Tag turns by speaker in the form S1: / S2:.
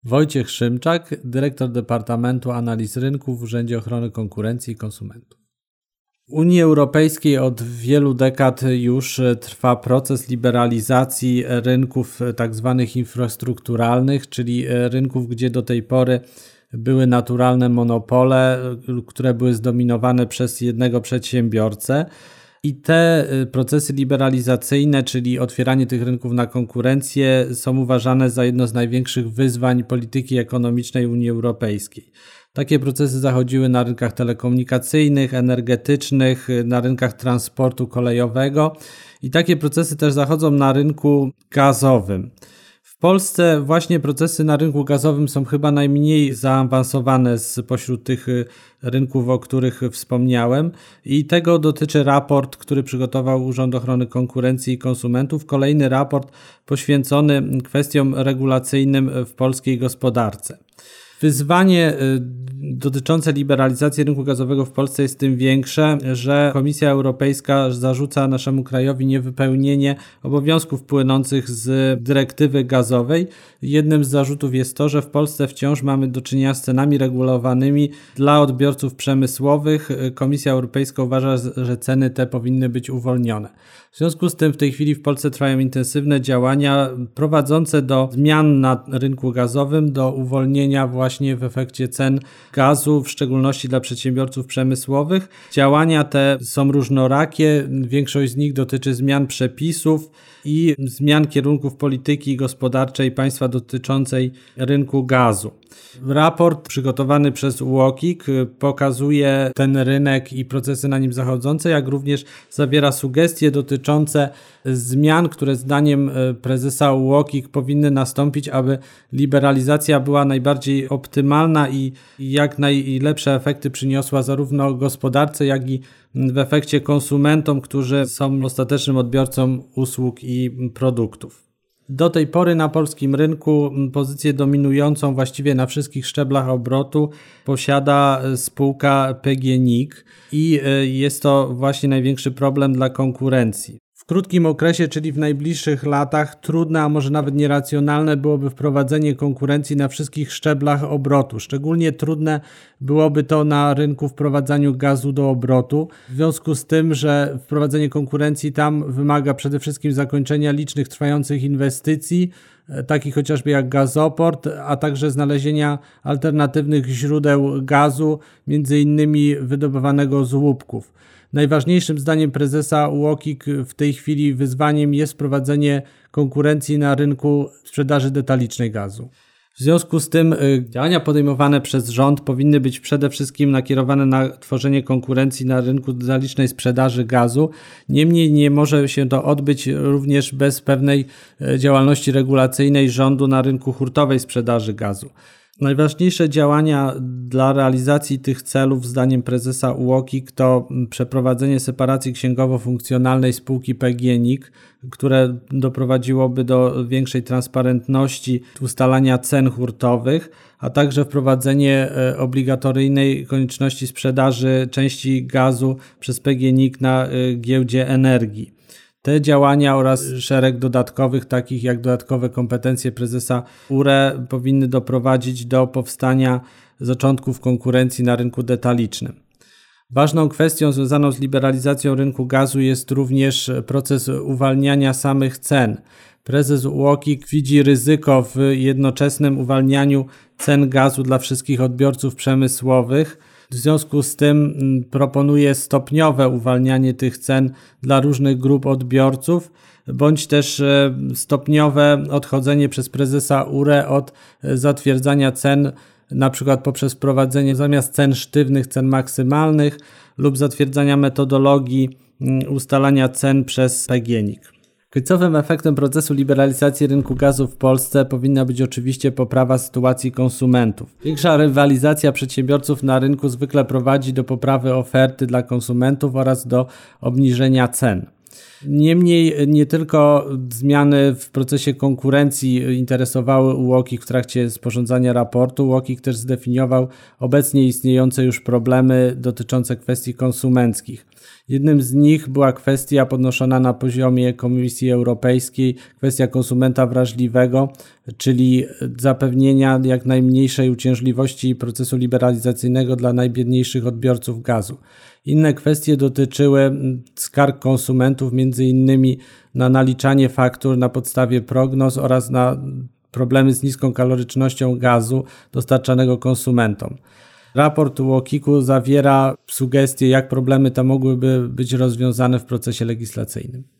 S1: Wojciech Szymczak, dyrektor Departamentu Analiz Rynków w Urzędzie Ochrony Konkurencji i Konsumentów. W Unii Europejskiej od wielu dekad już trwa proces liberalizacji rynków tzw. infrastrukturalnych, czyli rynków, gdzie do tej pory były naturalne monopole, które były zdominowane przez jednego przedsiębiorcę. I te procesy liberalizacyjne, czyli otwieranie tych rynków na konkurencję, są uważane za jedno z największych wyzwań polityki ekonomicznej Unii Europejskiej. Takie procesy zachodziły na rynkach telekomunikacyjnych, energetycznych, na rynkach transportu kolejowego i takie procesy też zachodzą na rynku gazowym. W Polsce właśnie procesy na rynku gazowym są chyba najmniej zaawansowane spośród tych rynków, o których wspomniałem, i tego dotyczy raport, który przygotował Urząd Ochrony Konkurencji i Konsumentów, kolejny raport poświęcony kwestiom regulacyjnym w polskiej gospodarce. Wyzwanie dotyczące liberalizacji rynku gazowego w Polsce jest tym większe, że Komisja Europejska zarzuca naszemu krajowi niewypełnienie obowiązków płynących z dyrektywy gazowej. Jednym z zarzutów jest to, że w Polsce wciąż mamy do czynienia z cenami regulowanymi dla odbiorców przemysłowych. Komisja Europejska uważa, że ceny te powinny być uwolnione. W związku z tym w tej chwili w Polsce trwają intensywne działania prowadzące do zmian na rynku gazowym, do uwolnienia właśnie w efekcie cen gazu, w szczególności dla przedsiębiorców przemysłowych. Działania te są różnorakie, większość z nich dotyczy zmian przepisów i zmian kierunków polityki gospodarczej państwa dotyczącej rynku gazu. Raport przygotowany przez UOKiK pokazuje ten rynek i procesy na nim zachodzące, jak również zawiera sugestie dotyczące zmian, które zdaniem prezesa UOKiK powinny nastąpić, aby liberalizacja była najbardziej optymalna i jak najlepsze efekty przyniosła zarówno gospodarce, jak i w efekcie konsumentom, którzy są ostatecznym odbiorcą usług i produktów. Do tej pory na polskim rynku pozycję dominującą właściwie na wszystkich szczeblach obrotu posiada spółka PGNiG i jest to właśnie największy problem dla konkurencji. W krótkim okresie, czyli w najbliższych latach, trudne, a może nawet nieracjonalne byłoby wprowadzenie konkurencji na wszystkich szczeblach obrotu. Szczególnie trudne byłoby to na rynku wprowadzaniu gazu do obrotu, w związku z tym, że wprowadzenie konkurencji tam wymaga przede wszystkim zakończenia licznych trwających inwestycji, takich chociażby jak gazoport, a także znalezienia alternatywnych źródeł gazu, między innymi wydobywanego z łupków. Najważniejszym zdaniem prezesa UOKiK w tej chwili wyzwaniem jest wprowadzenie konkurencji na rynku sprzedaży detalicznej gazu. W związku z tym działania podejmowane przez rząd powinny być przede wszystkim nakierowane na tworzenie konkurencji na rynku detalicznej sprzedaży gazu. Niemniej nie może się to odbyć również bez pewnej działalności regulacyjnej rządu na rynku hurtowej sprzedaży gazu. Najważniejsze działania dla realizacji tych celów zdaniem prezesa UOKiK to przeprowadzenie separacji księgowo-funkcjonalnej spółki PGNiG, które doprowadziłoby do większej transparentności ustalania cen hurtowych, a także wprowadzenie obligatoryjnej konieczności sprzedaży części gazu przez PGNiG na giełdzie energii. Te działania oraz szereg dodatkowych, takich jak dodatkowe kompetencje prezesa URE, powinny doprowadzić do powstania zaczątków konkurencji na rynku detalicznym. Ważną kwestią związaną z liberalizacją rynku gazu jest również proces uwalniania samych cen. Prezes UOKiK widzi ryzyko w jednoczesnym uwalnianiu cen gazu dla wszystkich odbiorców przemysłowych. W związku z tym proponuje stopniowe uwalnianie tych cen dla różnych grup odbiorców, bądź też stopniowe odchodzenie przez prezesa URE od zatwierdzania cen, na przykład poprzez wprowadzenie zamiast cen sztywnych cen maksymalnych lub zatwierdzania metodologii ustalania cen przez PGNiG. Końcowym efektem procesu liberalizacji rynku gazu w Polsce powinna być oczywiście poprawa sytuacji konsumentów. Większa rywalizacja przedsiębiorców na rynku zwykle prowadzi do poprawy oferty dla konsumentów oraz do obniżenia cen. Niemniej nie tylko zmiany w procesie konkurencji interesowały UOKiK w trakcie sporządzania raportu. UOKiK też zdefiniował obecnie istniejące już problemy dotyczące kwestii konsumenckich. Jednym z nich była kwestia podnoszona na poziomie Komisji Europejskiej, kwestia konsumenta wrażliwego, czyli zapewnienia jak najmniejszej uciążliwości procesu liberalizacyjnego dla najbiedniejszych odbiorców gazu. Inne kwestie dotyczyły skarg konsumentów, m.in. na naliczanie faktur na podstawie prognoz oraz na problemy z niską kalorycznością gazu dostarczanego konsumentom. Raport UOKiK-u zawiera sugestie, jak problemy te mogłyby być rozwiązane w procesie legislacyjnym.